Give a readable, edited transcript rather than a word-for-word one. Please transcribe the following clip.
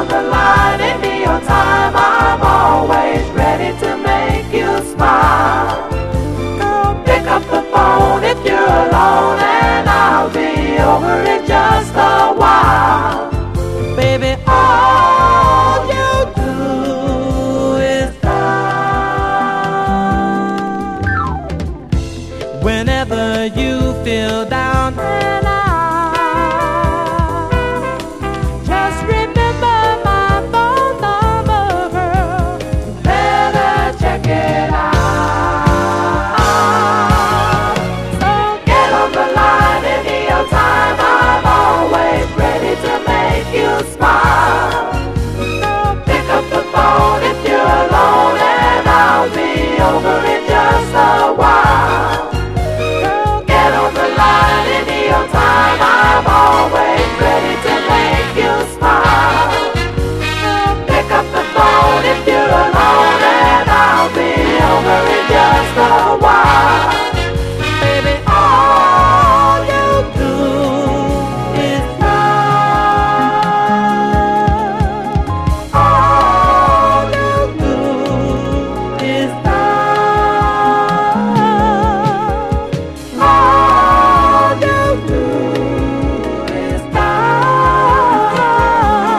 on the line. In me your time, I'm always ready to make you smile. Girl, pick up the phone if you're alone, and I'll be over in just a while. Baby,